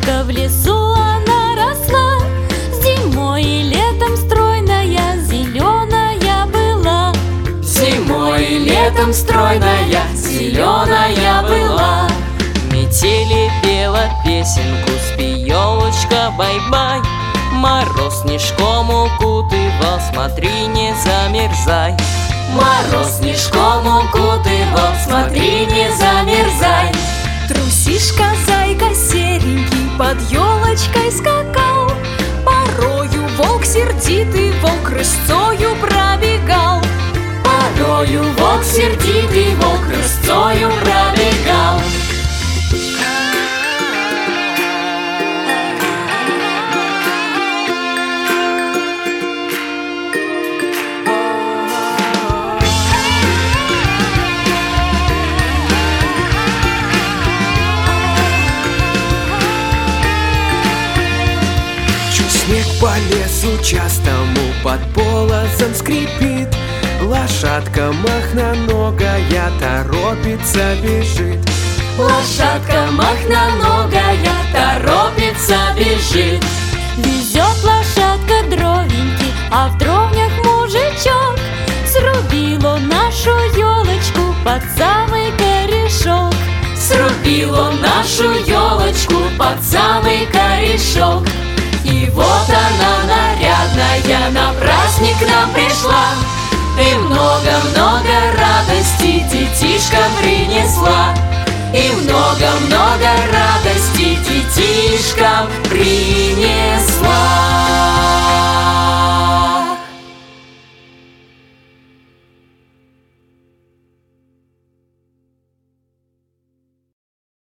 елочка в лесу она росла, зимой и летом стройная, зеленая была. Зимой и летом стройная, зеленая была. Метели пела песенку, спи, елочка, бай-бай. Мороз снежком укутывал, смотри, не замерзай. Мороз снежком укутывал, смотри, не замерзай. Трусишка, зайка серенький под елочкой скакал. Порою волк сердитый, волк рысцою пробегал. Порою волк сердитый, волк рысцою пробегал. Снег по лесу частому под полозом скрипит. Лошадка махноногая торопится, бежит. Лошадка махноногая торопится, бежит. Везет лошадка дровеньки, а в дровнях мужичок. Срубил он нашу елочку под самый корешок. Срубил он нашу елочку под самый корешок. И вот она нарядная на праздник к нам пришла, и много-много радости детишкам принесла. И много-много радости детишкам принесла.